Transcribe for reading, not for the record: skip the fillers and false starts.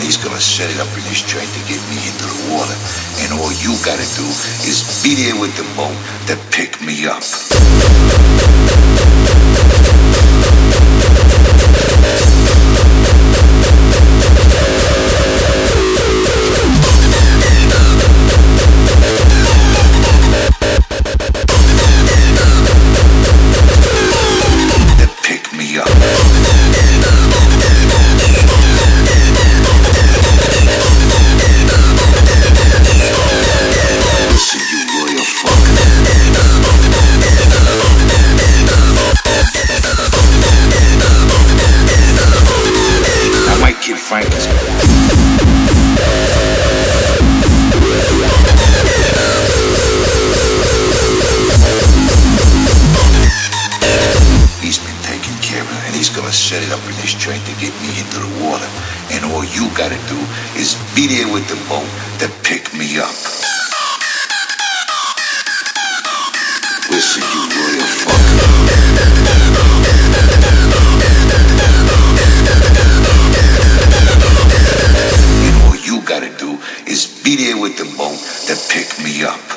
he's gonna set it up in his joint to get me into the water. And all you gotta do is be there with the boat to pick me up. Set it up in his joint to get me into the water. And all you gotta do is be there with the boat to pick me up. Listen, you royal fucker. And all you gotta do is be there with the boat to pick me up.